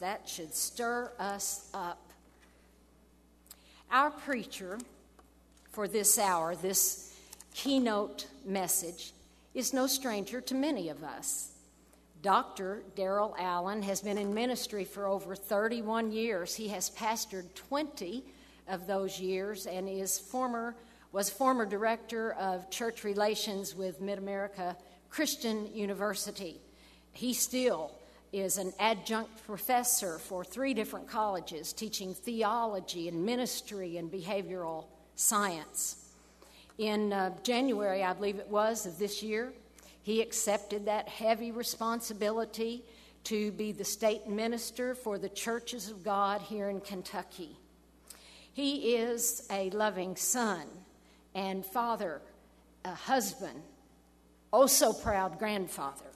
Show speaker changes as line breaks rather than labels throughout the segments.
That should stir us up. Our preacher for this hour, this keynote message, is no stranger to many of us. Dr. Darrell Allen has been in ministry for over 31 years. He has pastored 20 of those years and was former director of church relations with Mid-America Christian University. He still is an adjunct professor for 3 different colleges, teaching theology and ministry and behavioral science. In January, I believe it was, of this year, he accepted that heavy responsibility to be the state minister for the Churches of God here in Kentucky. He is a loving son and father, a husband, oh so proud grandfather.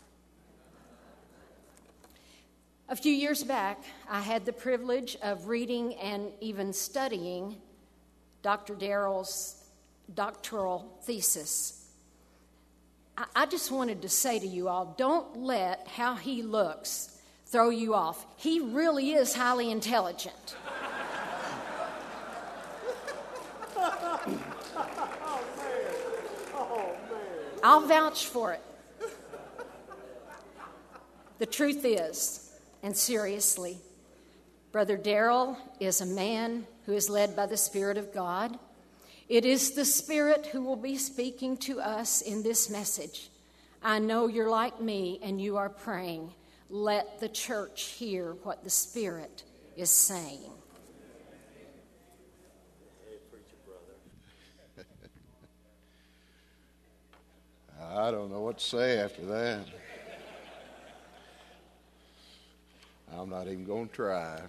A few years back, I had the privilege of reading and even studying Dr. Darrell's doctoral thesis. I just wanted to say to you all, don't let how he looks throw you off. He really is highly intelligent. I'll vouch for it. The truth is, and seriously, Brother Darrell is a man who is led by the Spirit of God. It is the Spirit who will be speaking to us in this message. I know you're like me and you are praying. Let the church hear what the Spirit is saying.
Hey, preacher brother. I don't know what to say after that. I'm not even going to try.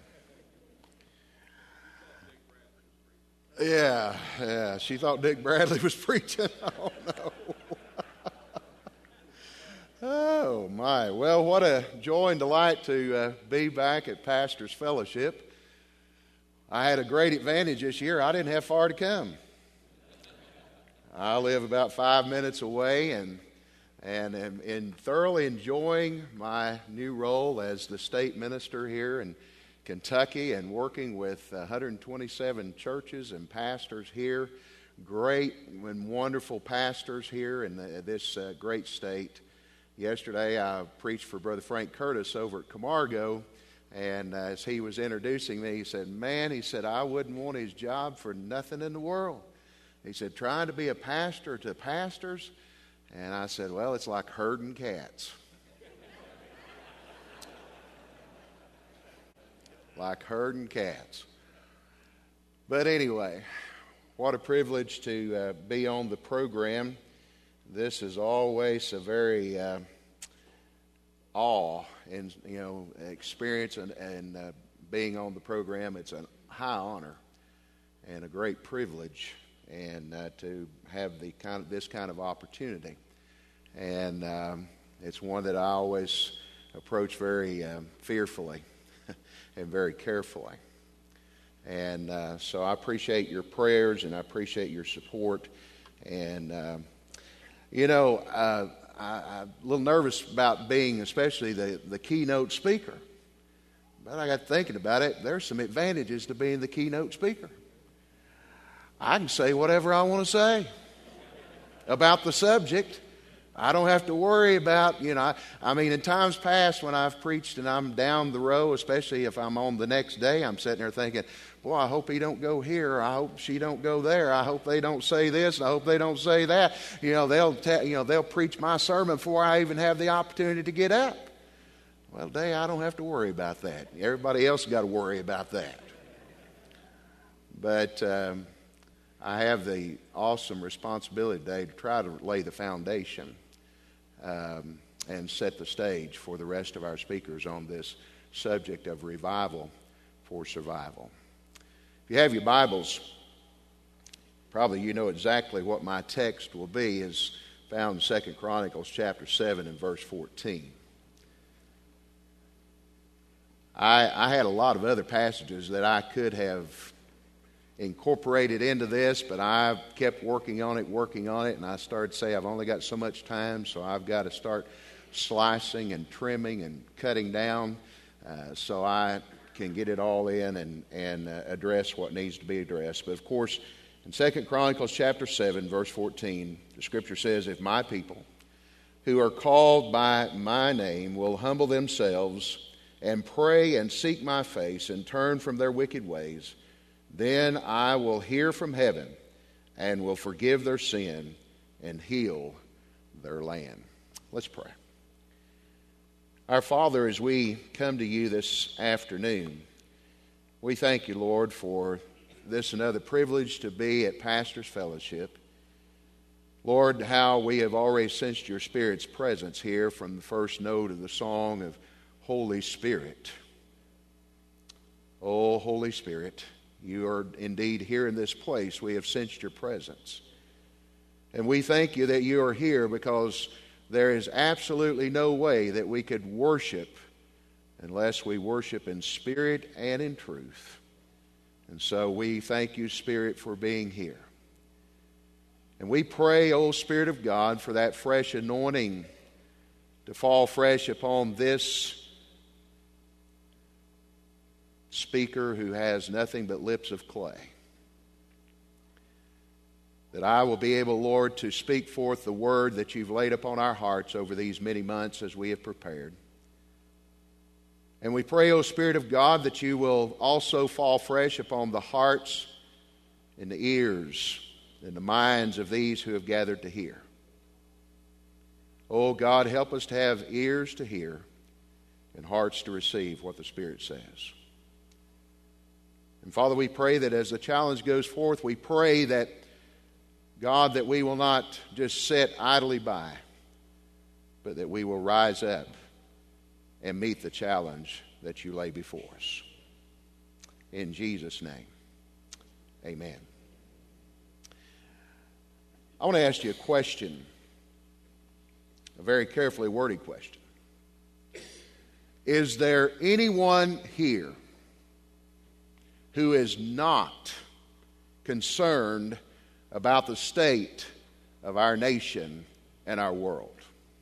Yeah, she thought Dick Bradley was preaching. Oh, no. Oh, my. Well, what a joy and delight to be back at Pastor's Fellowship. I had a great advantage this year. I didn't have far to come. I live about 5 minutes away and am thoroughly enjoying my new role as the state minister here in Kentucky and working with 127 churches and pastors here. Great and wonderful pastors here in this great state. Yesterday I preached for Brother Frank Curtis over at Camargo, and as he was introducing me, he said, man, he said, I wouldn't want his job for nothing in the world. He said, trying to be a pastor to pastors. And I said, well, it's like herding cats. Like herding cats. But anyway, what a privilege to be on the program. This is always a very awe and experience, and being on the program. It's a high honor and a great privilege, and to have this kind of opportunity. And it's one that I always approach very fearfully and very carefully. And so I appreciate your prayers and I appreciate your support. And, I'm a little nervous about being especially the keynote speaker. But I got thinking about it. There's some advantages to being the keynote speaker. I can say whatever I want to say about the subject. I don't have to worry about, in times past when I've preached and I'm down the row, especially if I'm on the next day, I'm sitting there thinking, boy, I hope he don't go here. I hope she don't go there. I hope they don't say this. I hope they don't say that. They'll preach my sermon before I even have the opportunity to get up. Well, today I don't have to worry about that. Everybody else got to worry about that. But I have the awesome responsibility today to try to lay the foundation and set the stage for the rest of our speakers on this subject of revival for survival. If you have your Bibles, probably you know exactly what my text will be, is found in 2 Chronicles chapter 7 and verse 14. I had a lot of other passages that I could have incorporated into this, but I kept working on it, and I started to say I've only got so much time, so I've got to start slicing and trimming and cutting down so I can get it all in and address what needs to be addressed. But of course, in 2 Chronicles chapter 7, verse 14, the Scripture says, "If my people who are called by my name will humble themselves and pray and seek my face and turn from their wicked ways, then I will hear from heaven and will forgive their sin and heal their land." Let's pray. Our Father, as we come to you this afternoon, we thank you, Lord, for this another privilege to be at Pastor's Fellowship. Lord, how we have already sensed your Spirit's presence here from the first note of the song of Holy Spirit. Oh, Holy Spirit, you are indeed here in this place. We have sensed your presence. And we thank you that you are here, because there is absolutely no way that we could worship unless we worship in spirit and in truth. And so we thank you, Spirit, for being here. And we pray, O Spirit of God, for that fresh anointing to fall fresh upon this speaker who has nothing but lips of clay. That I will be able, Lord, to speak forth the word that you've laid upon our hearts over these many months as we have prepared. And we pray, O Spirit of God, that you will also fall fresh upon the hearts and the ears and the minds of these who have gathered to hear. Oh God, help us to have ears to hear and hearts to receive what the Spirit says. And Father, we pray that as the challenge goes forth, we pray that, God, that we will not just sit idly by, but that we will rise up and meet the challenge that you lay before us. In Jesus' name, amen. I want to ask you a question, a very carefully worded question. Is there anyone here who is not concerned about the state of our nation and our world?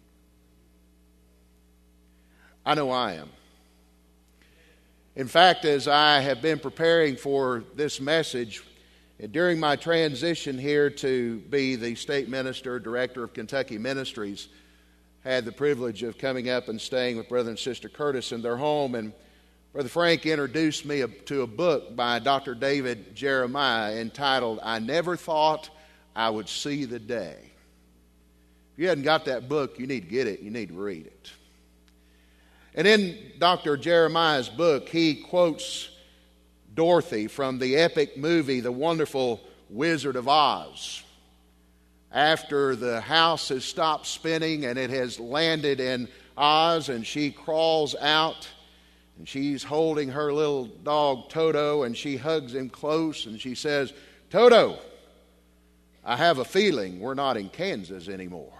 I know I am. In fact, as I have been preparing for this message, during my transition here to be the state minister, director of Kentucky Ministries, had the privilege of coming up and staying with Brother and Sister Curtis in their home. And Brother Frank introduced me to a book by Dr. David Jeremiah entitled, "I Never Thought I Would See the Day." If you hadn't got that book, you need to get it. You need to read it. And in Dr. Jeremiah's book, he quotes Dorothy from the epic movie, The Wonderful Wizard of Oz. After the house has stopped spinning and it has landed in Oz, and she crawls out and she's holding her little dog Toto, and she hugs him close and she says, "Toto, I have a feeling we're not in Kansas anymore."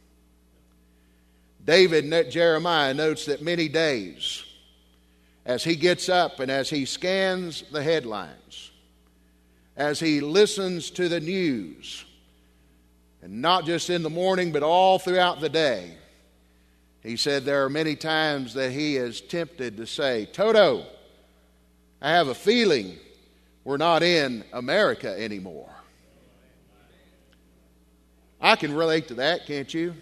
David Jeremiah notes that many days, as he gets up and as he scans the headlines, as he listens to the news, and not just in the morning but all throughout the day, he said there are many times that he is tempted to say, "Toto, I have a feeling we're not in America anymore." I can relate to that, can't you?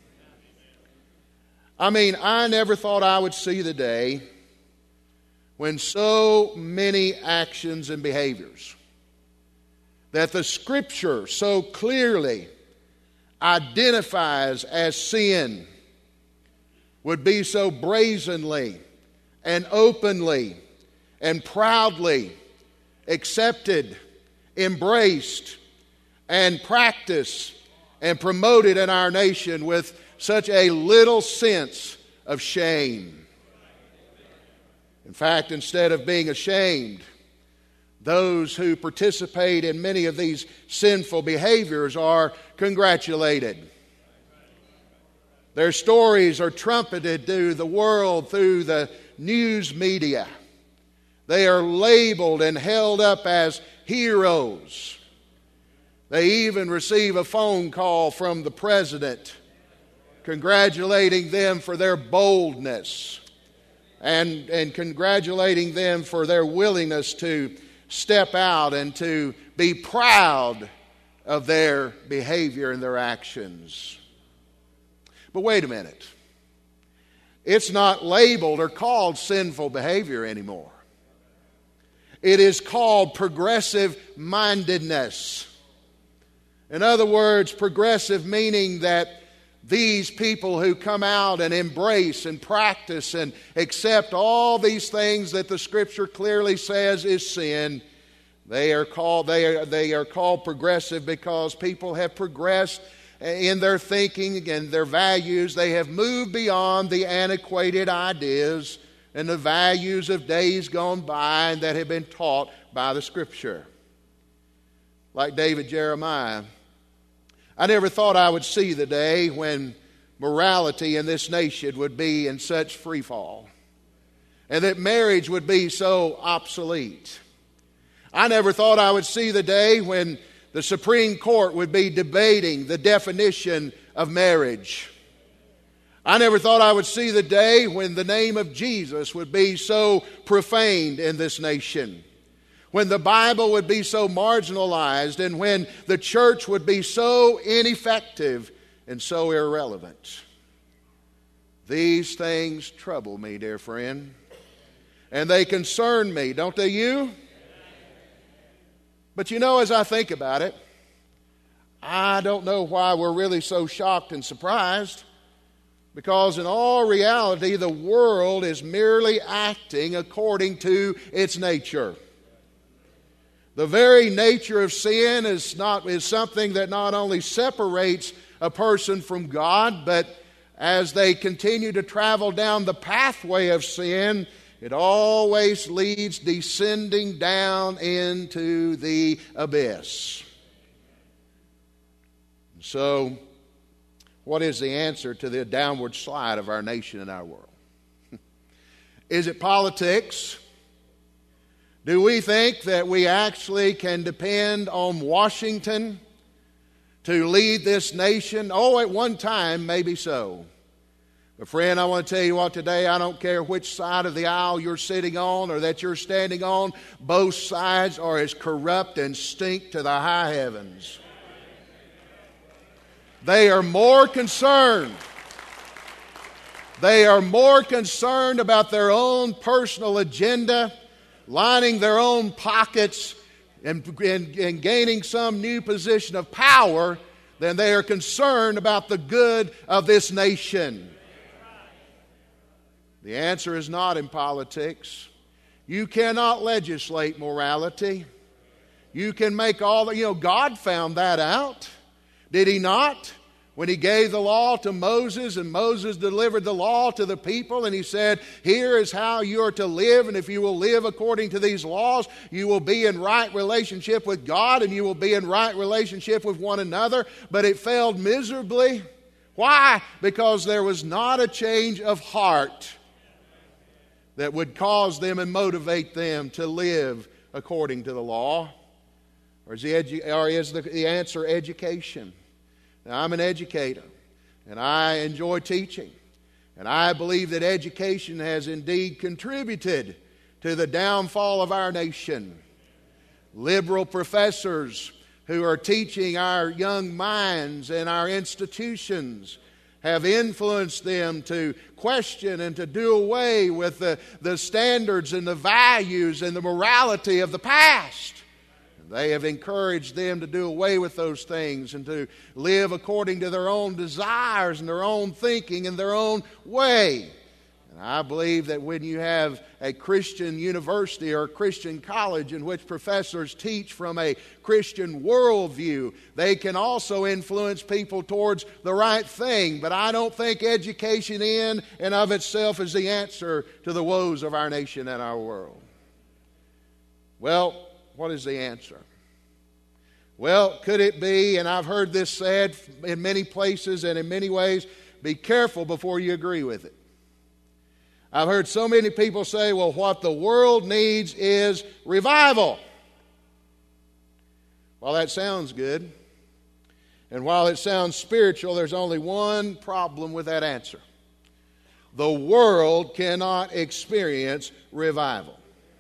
I mean, I never thought I would see the day when so many actions and behaviors that the Scripture so clearly identifies as sin would be so brazenly and openly and proudly accepted, embraced, and practiced and promoted in our nation with such a little sense of shame. In fact, instead of being ashamed, those who participate in many of these sinful behaviors are congratulated. Their stories are trumpeted to the world through the news media. They are labeled and held up as heroes. They even receive a phone call from the president congratulating them for their boldness and congratulating them for their willingness to step out and to be proud of their behavior and their actions. But wait a minute. It's not labeled or called sinful behavior anymore. It is called progressive mindedness. In other words, progressive meaning that these people who come out and embrace and practice and accept all these things that the Scripture clearly says is sin, they are called progressive because people have progressed in their thinking and their values. They have moved beyond the antiquated ideas and the values of days gone by and that have been taught by the Scripture. Like David Jeremiah, I never thought I would see the day when morality in this nation would be in such free fall and that marriage would be so obsolete. I never thought I would see the day when the Supreme Court would be debating the definition of marriage. I never thought I would see the day when the name of Jesus would be so profaned in this nation, when the Bible would be so marginalized, and when the church would be so ineffective and so irrelevant. These things trouble me, dear friend, and they concern me, don't they you? But you know, as I think about it, I don't know why we're really so shocked and surprised, because in all reality, the world is merely acting according to its nature. The very nature of sin is something that not only separates a person from God, but as they continue to travel down the pathway of sin, it always leads descending down into the abyss. So, what is the answer to the downward slide of our nation and our world? Is it politics? Do we think that we actually can depend on Washington to lead this nation? Oh, at one time, maybe so. But friend, I want to tell you what today, I don't care which side of the aisle you're sitting on or that you're standing on, both sides are as corrupt and stink to the high heavens. They are more concerned. They are more concerned about their own personal agenda, lining their own pockets and gaining some new position of power than they are concerned about the good of this nation. The answer is not in politics. You cannot legislate morality. You can make all the, God found that out. Did He not? When He gave the law to Moses and Moses delivered the law to the people and He said, here is how you are to live, and if you will live according to these laws, you will be in right relationship with God and you will be in right relationship with one another. But it failed miserably. Why? Because there was not a change of heart that would cause them and motivate them to live according to the law. Or is the answer education? Now, I'm an educator, and I enjoy teaching. And I believe that education has indeed contributed to the downfall of our nation. Liberal professors who are teaching our young minds and our institutions have influenced them to question and to do away with the standards and the values and the morality of the past. They have encouraged them to do away with those things and to live according to their own desires and their own thinking and their own way. And I believe that when you have a Christian university or a Christian college in which professors teach from a Christian worldview, they can also influence people towards the right thing. But I don't think education in and of itself is the answer to the woes of our nation and our world. Well, what is the answer? Well, could it be, and I've heard this said in many places and in many ways, be careful before you agree with it. I've heard so many people say, well, what the world needs is revival. Well, that sounds good. And while it sounds spiritual, there's only one problem with that answer. the world cannot experience revival.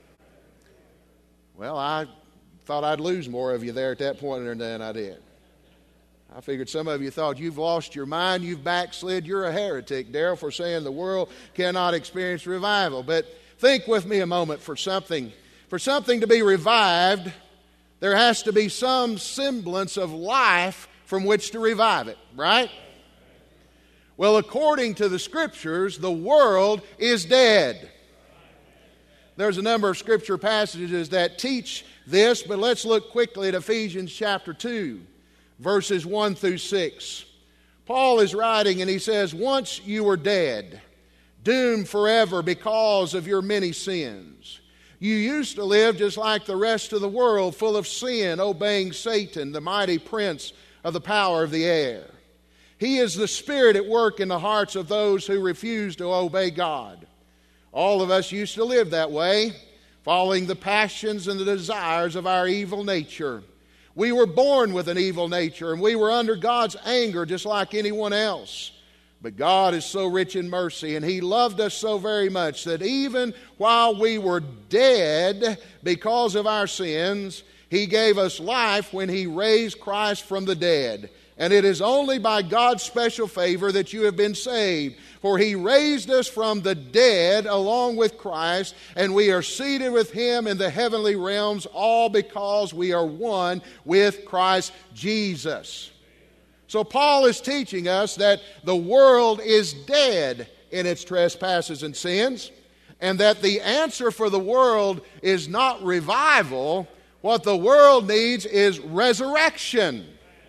Well, I thought I'd lose more of you there at that point than I did. I figured some of you thought you've lost your mind, you've backslid, you're a heretic, Darrell, for saying the world cannot experience revival. But think with me a moment for something. For something to be revived, there has to be some semblance of life from which to revive it, right? Well, according to the Scriptures, the world is dead. There's a number of Scripture passages that teach this, but let's look quickly at Ephesians chapter 2. Verses 1 through 6. Paul is writing and he says, "Once you were dead, doomed forever because of your many sins. You used to live just like the rest of the world, full of sin, obeying Satan, the mighty prince of the power of the air. He is the spirit at work in the hearts of those who refuse to obey God. All of us used to live that way, following the passions and the desires of our evil nature. We were born with an evil nature, and we were under God's anger just like anyone else. But God is so rich in mercy, and He loved us so very much that even while we were dead because of our sins, He gave us life when He raised Christ from the dead. And it is only by God's special favor that you have been saved. For He raised us from the dead along with Christ, and we are seated with Him in the heavenly realms, all because we are one with Christ Jesus." So Paul is teaching us that the world is dead in its trespasses and sins, and that the answer for the world is not revival. What the world needs is resurrection.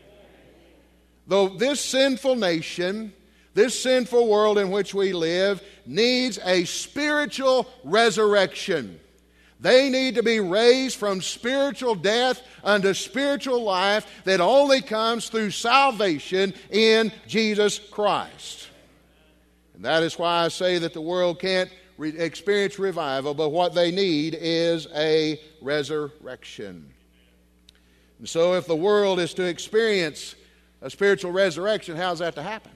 Though this sinful nation, this sinful world in which we live, needs a spiritual resurrection. They need to be raised from spiritual death unto spiritual life that only comes through salvation in Jesus Christ. And that is why I say that the world can't experience revival, but what they need is a resurrection. And so if the world is to experience a spiritual resurrection, how's that to happen?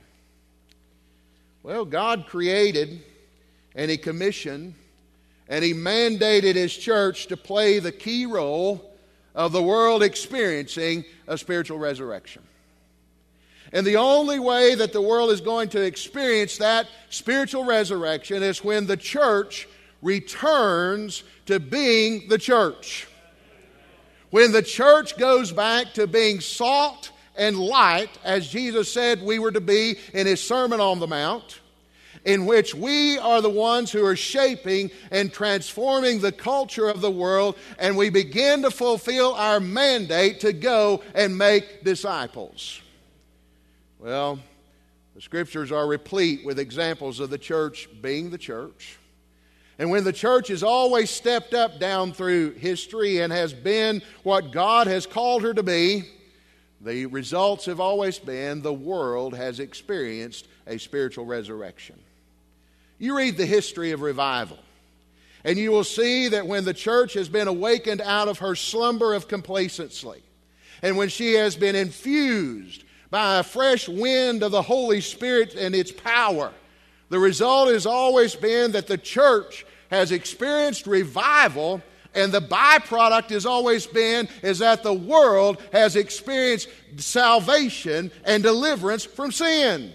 Well, God created and He commissioned and He mandated His church to play the key role of the world experiencing a spiritual resurrection. And the only way that the world is going to experience that spiritual resurrection is when the church returns to being the church. When the church goes back to being salt and light, as Jesus said we were to be in His Sermon on the Mount, in which we are the ones who are shaping and transforming the culture of the world, and we begin to fulfill our mandate to go and make disciples. Well, the Scriptures are replete with examples of the church being the church. And when the church has always stepped up down through history and has been what God has called her to be, the results have always been the world has experienced a spiritual resurrection. You read the history of revival, and you will see that when the church has been awakened out of her slumber of complacency, and when she has been infused by a fresh wind of the Holy Spirit and its power, the result has always been that the church has experienced revival. And the byproduct has always been is that the world has experienced salvation and deliverance from sin.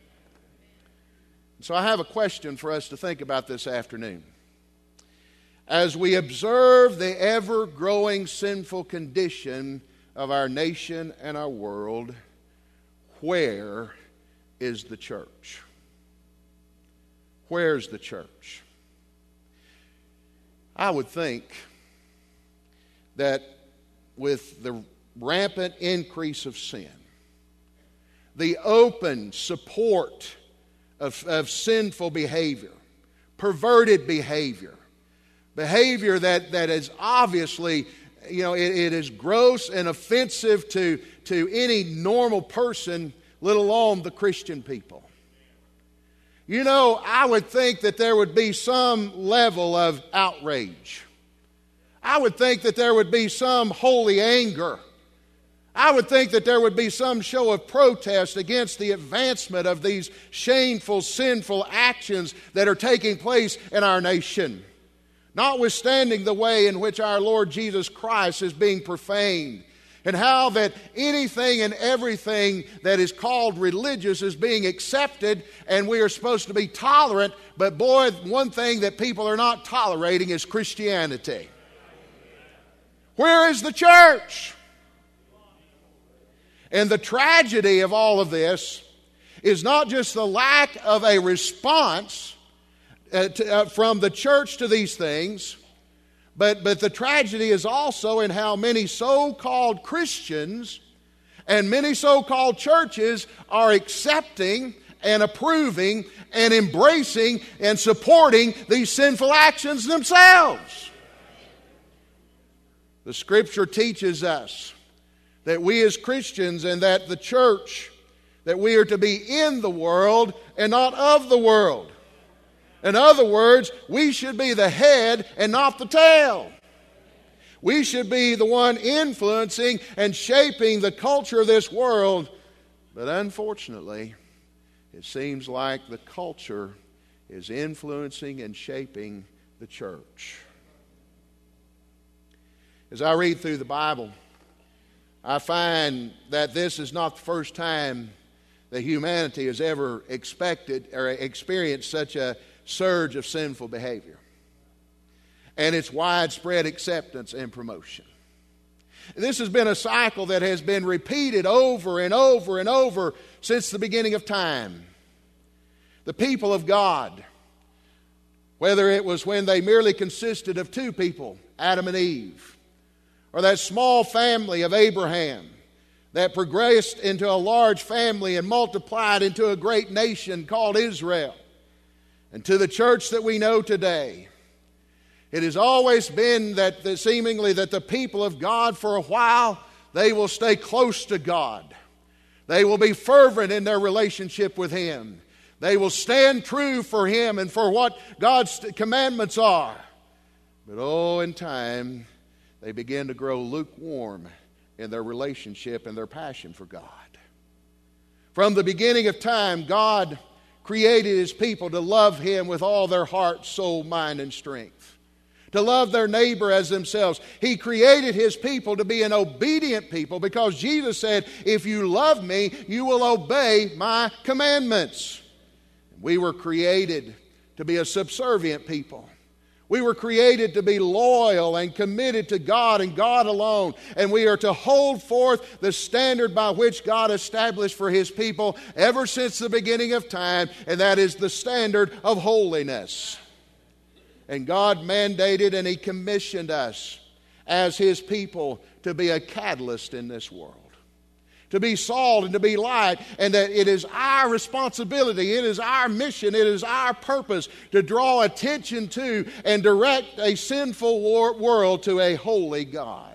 So I have a question for us to think about this afternoon. As we observe the ever-growing sinful condition of our nation and our world, where is the church? Where's the church? I would think that with the rampant increase of sin, the open support of sinful behavior, perverted behavior that is obviously, it is gross and offensive to any normal person, let alone the Christian people. I would think that there would be some level of outrage. I would think that there would be some holy anger. I would think that there would be some show of protest against the advancement of these shameful, sinful actions that are taking place in our nation. Notwithstanding the way in which our Lord Jesus Christ is being profaned, and how that anything and everything that is called religious is being accepted, and we are supposed to be tolerant. But boy, one thing that people are not tolerating is Christianity. Where is the church? And the tragedy of all of this is not just the lack of a response from the church to these things, but the tragedy is also in how many so-called Christians and many so-called churches are accepting and approving and embracing and supporting these sinful actions themselves. The Scripture teaches us that we as Christians and that the church, that we are to be in the world and not of the world. In other words, we should be the head and not the tail. We should be the one influencing and shaping the culture of this world. But unfortunately, it seems like the culture is influencing and shaping the church. As I read through the Bible, I find that this is not the first time that humanity has ever expected or experienced such a surge of sinful behavior and its widespread acceptance and promotion. This has been a cycle that has been repeated over and over and over since the beginning of time. The people of God, whether it was when they merely consisted of two people, Adam and Eve, or that small family of Abraham that progressed into a large family and multiplied into a great nation called Israel, and to the church that we know today, it has always been that seemingly that the people of God, for a while, they will stay close to God. They will be fervent in their relationship with Him. They will stand true for Him and for what God's commandments are. But in time, they begin to grow lukewarm in their relationship and their passion for God. From the beginning of time, God created His people to love Him with all their heart, soul, mind, and strength. To love their neighbor as themselves. He created His people to be an obedient people because Jesus said, if you love me, you will obey my commandments. We were created to be a subservient people. We were created to be loyal and committed to God and God alone. And we are to hold forth the standard by which God established for His people ever since the beginning of time, and that is the standard of holiness. And God mandated and He commissioned us as His people to be a catalyst in this world. To be salt and to be light, and that it is our responsibility, it is our mission, it is our purpose to draw attention to and direct a sinful world to a holy God.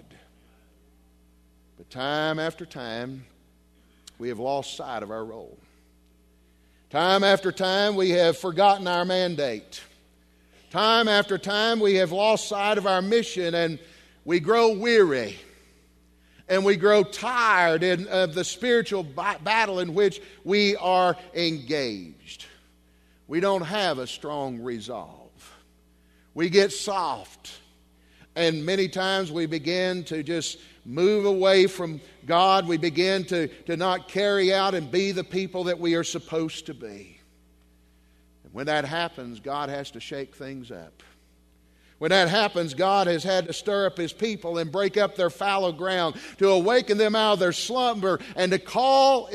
But time after time, we have lost sight of our role. Time after time, we have forgotten our mandate. Time after time, we have lost sight of our mission, and we grow weary. And we grow tired of the spiritual battle in which we are engaged. We don't have a strong resolve. We get soft. And many times we begin to just move away from God. We begin to not carry out and be the people that we are supposed to be. And when that happens, God has to shake things up. When that happens, God has had to stir up His people and break up their fallow ground, to awaken them out of their slumber and to call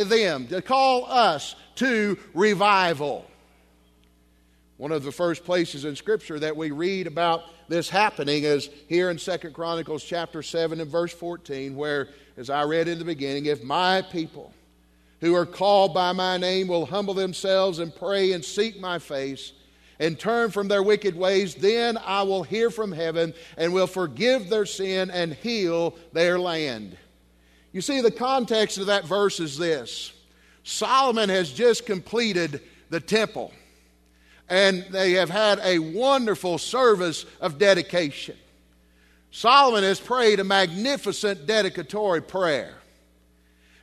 us to revival. One of the first places in Scripture that we read about this happening is here in 2 Chronicles chapter 7 and verse 14, where, as I read in the beginning, if my people who are called by my name will humble themselves and pray and seek my face, and turn from their wicked ways, then I will hear from heaven and will forgive their sin and heal their land. You see, the context of that verse is this. Solomon has just completed the temple, and they have had a wonderful service of dedication. Solomon has prayed a magnificent dedicatory prayer.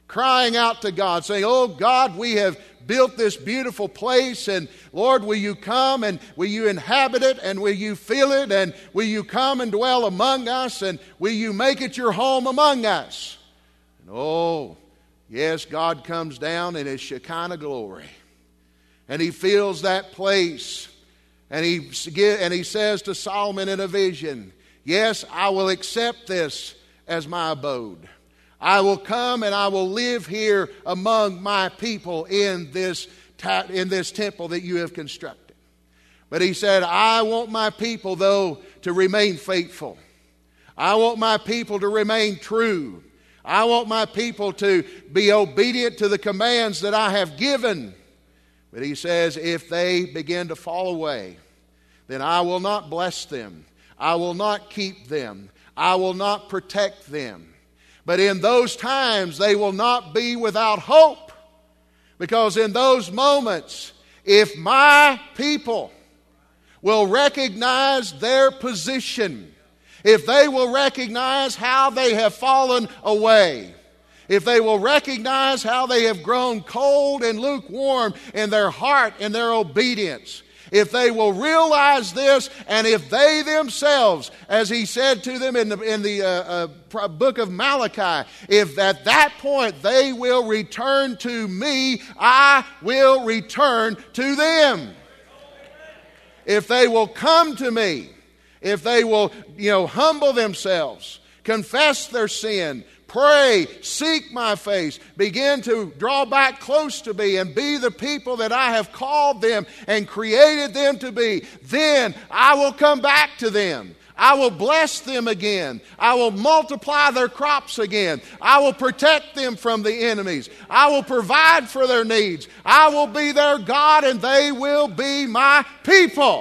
crying out to God, saying, "Oh God, we have built this beautiful place, and Lord, will you come and will you inhabit it, and will you fill it, and will you come and dwell among us, and will you make it your home among us?" And oh, yes, God comes down in His Shekinah glory, and He fills that place, and He says to Solomon in a vision, "Yes, I will accept this as my abode. I will come and I will live here among my people in this temple that you have constructed." But He said, "I want my people, though, to remain faithful. I want my people to remain true. I want my people to be obedient to the commands that I have given." But He says, if they begin to fall away, then I will not bless them. I will not keep them. I will not protect them. But in those times, they will not be without hope. Because in those moments, if my people will recognize their position, if they will recognize how they have fallen away, if they will recognize how they have grown cold and lukewarm in their heart and their obedience, if they will realize this, and if they themselves, as He said to them in the book of Malachi, if at that point they will return to me, I will return to them. If they will come to me, if they will, humble themselves, confess their sin, pray, seek my face, begin to draw back close to me and be the people that I have called them and created them to be, then I will come back to them. I will bless them again. I will multiply their crops again. I will protect them from the enemies. I will provide for their needs. I will be their God, and they will be my people.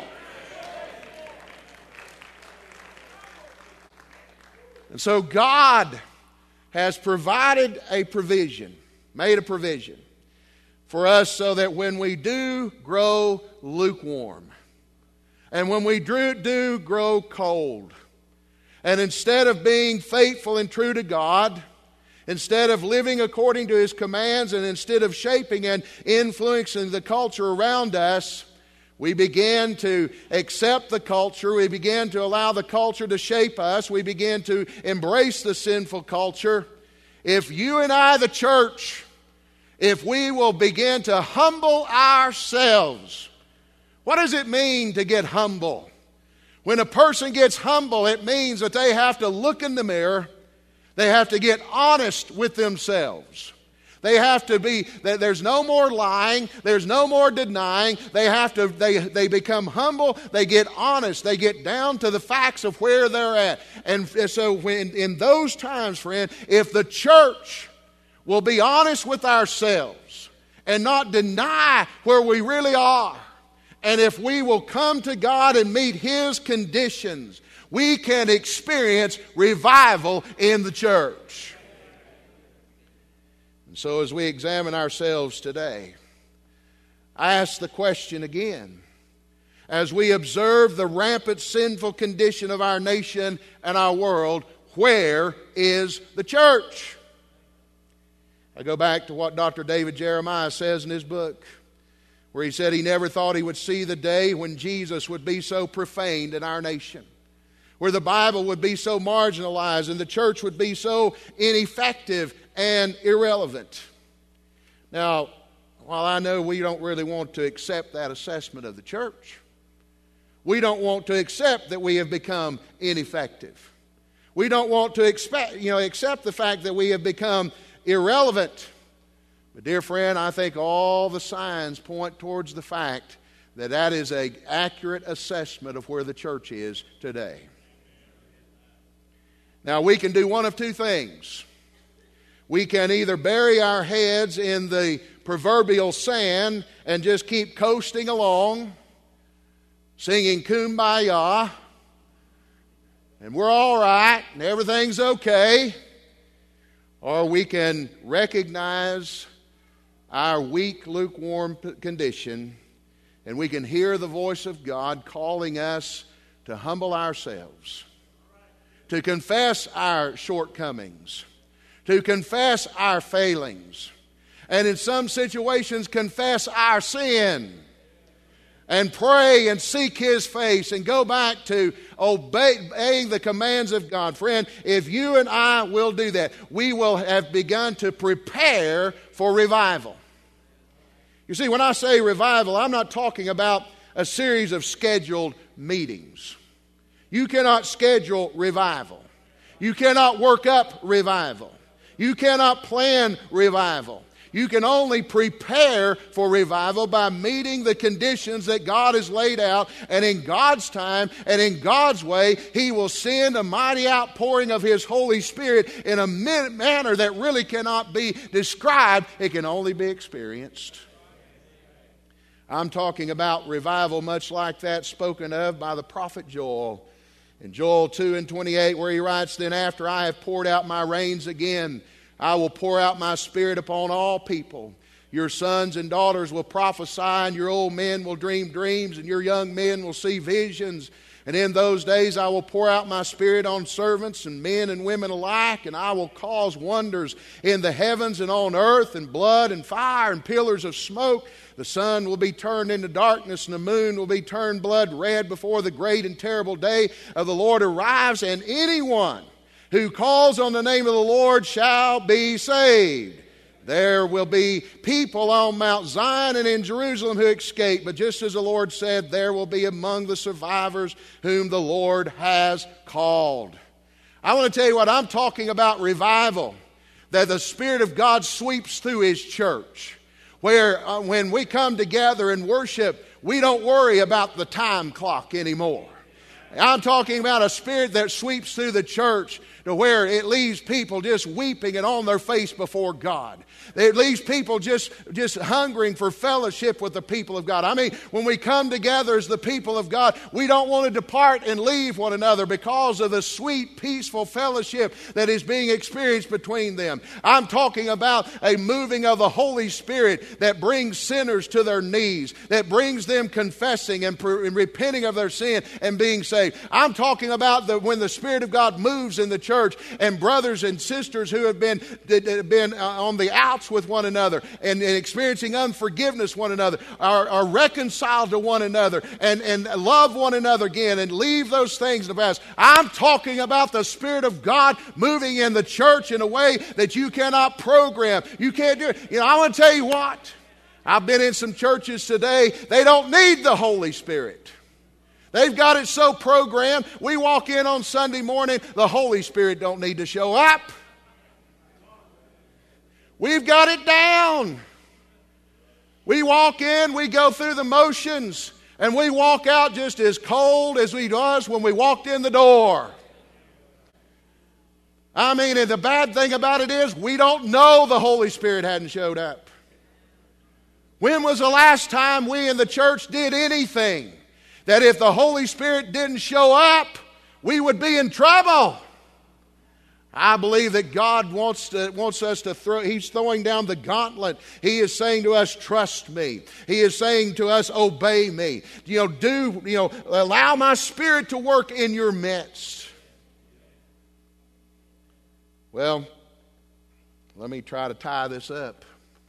And so God has provided a provision, made a provision for us so that when we do grow lukewarm, and when we do grow cold, and instead of being faithful and true to God, instead of living according to His commands, and instead of shaping and influencing the culture around us, we began to accept the culture. We began to allow the culture to shape us. We began to embrace the sinful culture. If you and I, the church, if we will begin to humble ourselves. What does it mean to get humble? When a person gets humble, it means that they have to look in the mirror. They have to get honest with themselves. They have to be, there's no more lying, there's no more denying. They become humble, they get honest, they get down to the facts of where they're at. And so when in those times, friend, if the church will be honest with ourselves and not deny where we really are, and if we will come to God and meet His conditions, we can experience revival in the church. So as we examine ourselves today, I ask the question again. As we observe the rampant sinful condition of our nation and our world, where is the church? I go back to what Dr. David Jeremiah says in his book, where he said he never thought he would see the day when Jesus would be so profaned in our nation, where the Bible would be so marginalized and the church would be so ineffective and irrelevant. Now, while I know we don't really want to accept that assessment of the church, we don't want to accept that we have become ineffective. We don't want to accept the fact that we have become irrelevant. But dear friend, I think all the signs point towards the fact that that is an accurate assessment of where the church is today. Now, we can do one of two things. We can either bury our heads in the proverbial sand and just keep coasting along, singing Kumbaya, and we're all right and everything's okay. Or we can recognize our weak, lukewarm condition, and we can hear the voice of God calling us to humble ourselves, to confess our shortcomings, to confess our failings, and in some situations confess our sin, and pray and seek His face and go back to obeying the commands of God. Friend, if you and I will do that, we will have begun to prepare for revival. You see, when I say revival, I'm not talking about a series of scheduled meetings. You cannot schedule revival. You cannot work up revival. You cannot plan revival. You can only prepare for revival by meeting the conditions that God has laid out, and in God's time and in God's way, He will send a mighty outpouring of His Holy Spirit in a manner that really cannot be described. It can only be experienced. I'm talking about revival much like that spoken of by the prophet Joel. In Joel 2:28, where he writes, "Then after I have poured out my rains again, I will pour out my Spirit upon all people. Your sons and daughters will prophesy, and your old men will dream dreams, and your young men will see visions. And in those days I will pour out my Spirit on servants and men and women alike, and I will cause wonders in the heavens and on earth, and blood and fire and pillars of smoke. The sun will be turned into darkness, and the moon will be turned blood red before the great and terrible day of the Lord arrives, and anyone who calls on the name of the Lord shall be saved. There will be people on Mount Zion and in Jerusalem who escape, but just as the Lord said, there will be among the survivors whom the Lord has called." I want to tell you what, I'm talking about revival, that the Spirit of God sweeps through His church, where when we come together and worship, we don't worry about the time clock anymore. I'm talking about a Spirit that sweeps through the church to where it leaves people just weeping and on their face before God. It leaves people just hungering for fellowship with the people of God. I mean, when we come together as the people of God, we don't want to depart and leave one another because of the sweet, peaceful fellowship that is being experienced between them. I'm talking about a moving of the Holy Spirit that brings sinners to their knees, that brings them confessing and repenting of their sin and being saved. I'm talking about when the Spirit of God moves in the church, and brothers and sisters who have been on the outs with one another and experiencing unforgiveness one another are reconciled to one another and love one another again and leave those things in the past. I'm talking about the Spirit of God moving in the church in a way that you cannot program. You can't do it. You know, I want to tell you what. I've been in some churches today. They don't need the Holy Spirit. They've got it so programmed. We walk in on Sunday morning, the Holy Spirit don't need to show up. We've got it down. We walk in, we go through the motions, and we walk out just as cold as we was when we walked in the door. I mean, and the bad thing about it is we don't know the Holy Spirit hadn't showed up. When was the last time we in the church did anything that if the Holy Spirit didn't show up, we would be in trouble? I believe that God wants us to throw. He's throwing down the gauntlet. He is saying to us, trust me. He is saying to us, obey me. Allow my Spirit to work in your midst. Well, let me try to tie this up.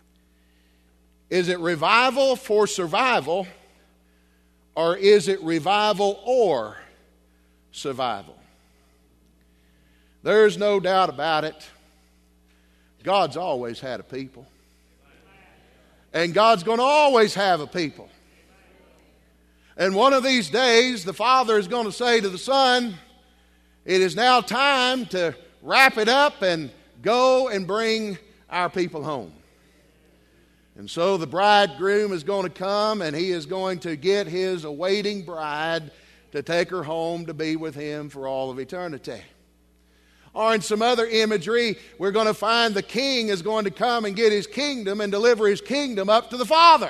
Is it revival for survival, or is it revival or survival? There's no doubt about it. God's always had a people. And God's going to always have a people. And one of these days, the Father is going to say to the Son, it is now time to wrap it up and go and bring our people home. And so the bridegroom is going to come, and he is going to get his awaiting bride to take her home to be with him for all of eternity. Or in some other imagery, we're going to find the king is going to come and get his kingdom and deliver his kingdom up to the Father.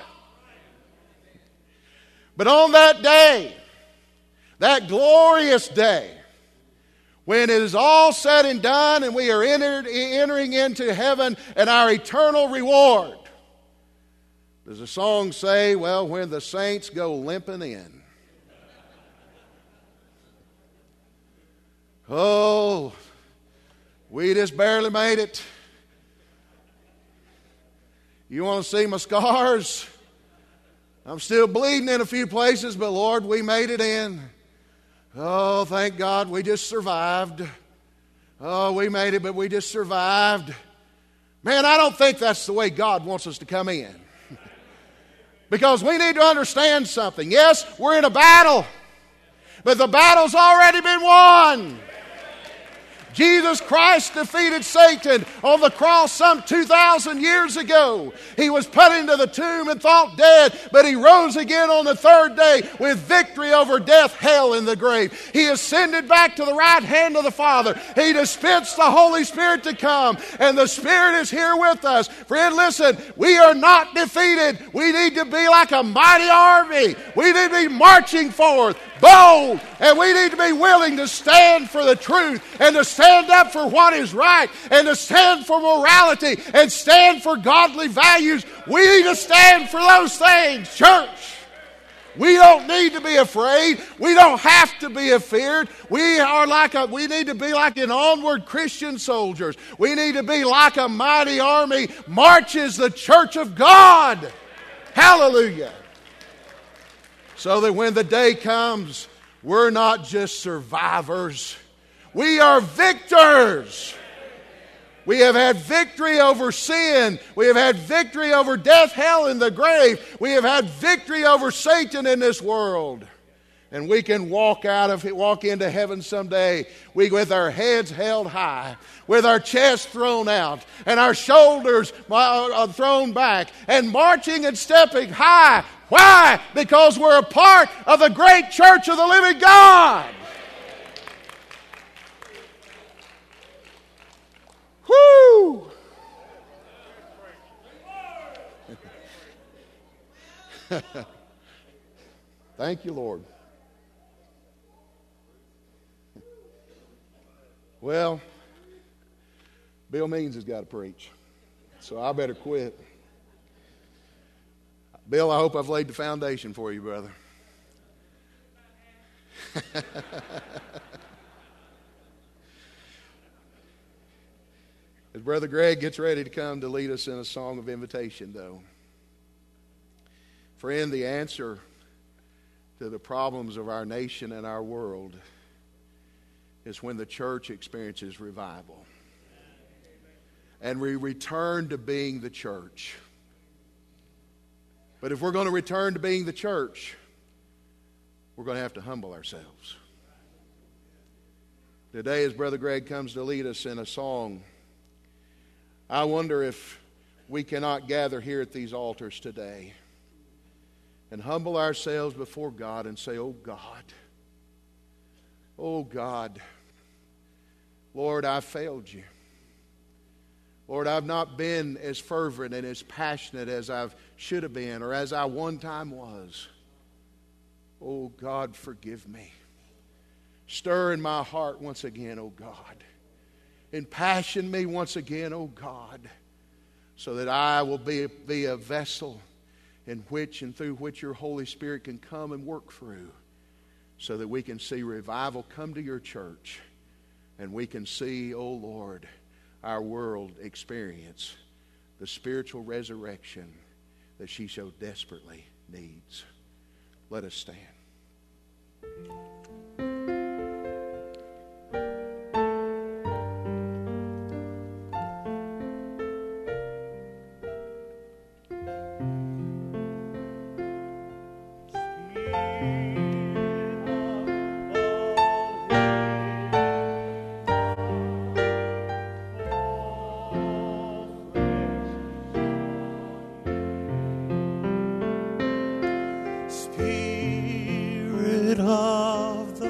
But on that day, that glorious day, when it is all said and done and we are entering into heaven and our eternal reward, does the song say, well, when the saints go limping in? Oh, we just barely made it. You want to see my scars? I'm still bleeding in a few places, but Lord, we made it in. Oh, thank God we just survived. Oh, we made it, but we just survived. Man, I don't think that's the way God wants us to come in. Because we need to understand something. Yes, we're in a battle, but the battle's already been won. Jesus Christ defeated Satan on the cross some 2,000 years ago. He was put into the tomb and thought dead, but He rose again on the third day with victory over death, hell, and the grave. He ascended back to the right hand of the Father. He dispensed the Holy Spirit to come, and the Spirit is here with us. Friend, listen, we are not defeated. We need to be like a mighty army. We need to be marching forth, bold, and we need to be willing to stand for the truth and to stand up for what is right and to stand for morality and stand for godly values. We need to stand for those things, church. We don't need to be afraid. We don't have to be afeared. We need to be like an onward Christian soldiers. We need to be like a mighty army marches the church of God. Hallelujah. So that when the day comes, we're not just survivors. We are victors. We have had victory over sin. We have had victory over death, hell, and the grave. We have had victory over Satan in this world. And we can walk into heaven someday with our heads held high, with our chest thrown out, and our shoulders thrown back, and marching and stepping high. Why? Because we're a part of the great church of the living God. Woo! Thank you, Lord. Well, Bill Means has got to preach, so I better quit. Bill, I hope I've laid the foundation for you, brother. As Brother Greg gets ready to come to lead us in a song of invitation, though, friend, the answer to the problems of our nation and our world is when the church experiences revival. And we return to being the church. But if we're going to return to being the church, we're going to have to humble ourselves. Today, as Brother Greg comes to lead us in a song, I wonder if we cannot gather here at these altars today and humble ourselves before God and say, oh God, Lord, I've failed you. Lord, I've not been as fervent and as passionate as I should have been or as I one time was. Oh, God, forgive me. Stir in my heart once again, oh God. Impassion me once again, oh God, so that I will be a vessel in which and through which your Holy Spirit can come and work through, so that we can see revival come to your church and we can see, oh Lord, our world experience the spiritual resurrection that she so desperately needs. Let us stand.
Spirit of the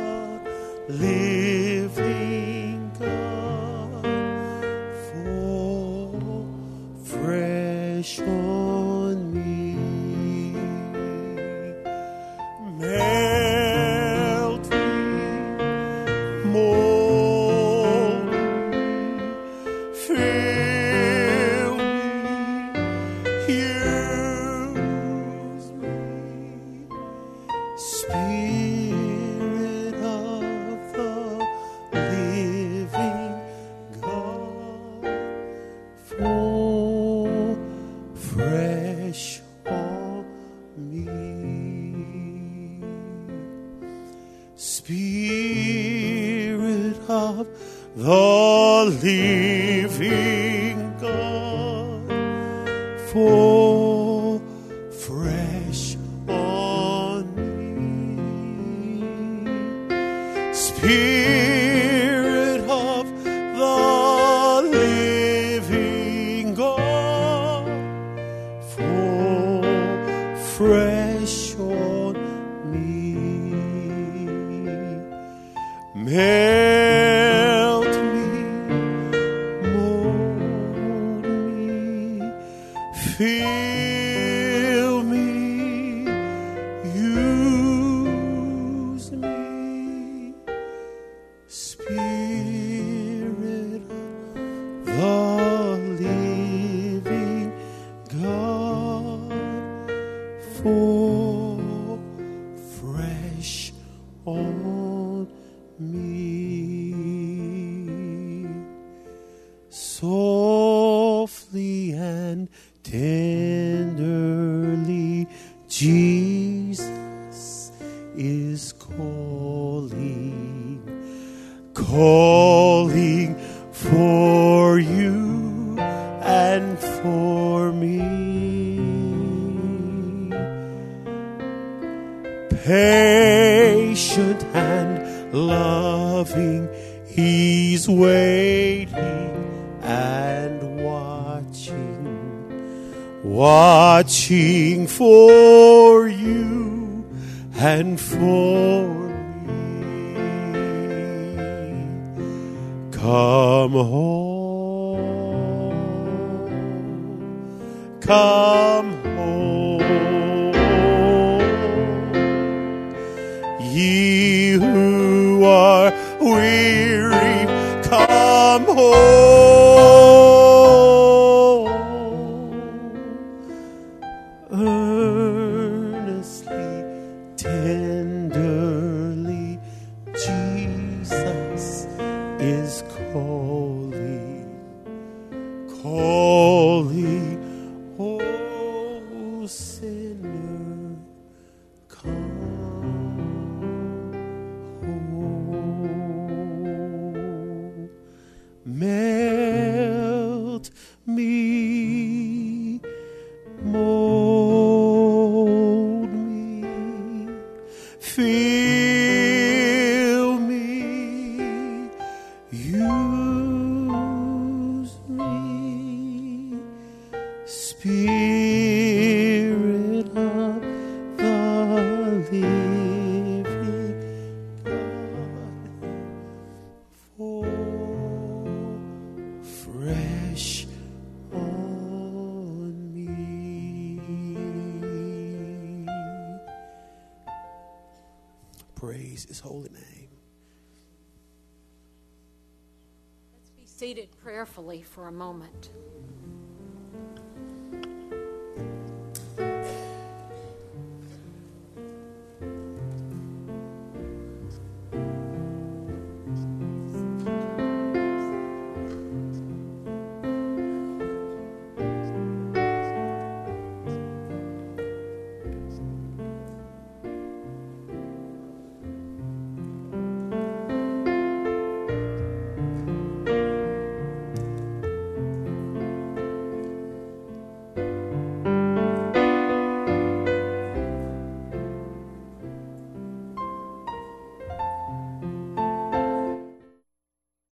the living God, fall fresh on me. Spirit of the living God, fall fresh on me. Melt me, mold me, fill me, use me. Spirit of the living God, fall fresh on me. Softly and tenderly, Jesus is calling, calling for you and for me. Patient and loving, He's waiting and watching for you and for me. Come home, come home, ye who are weary, come home. Earnestly, tenderly, Jesus is calling, calling, oh sinner, come home. Melt me, mold me, fill me, use me. Spirit of the living God, fall fresh on me. Praise His holy name.
Let's be seated prayerfully for a moment.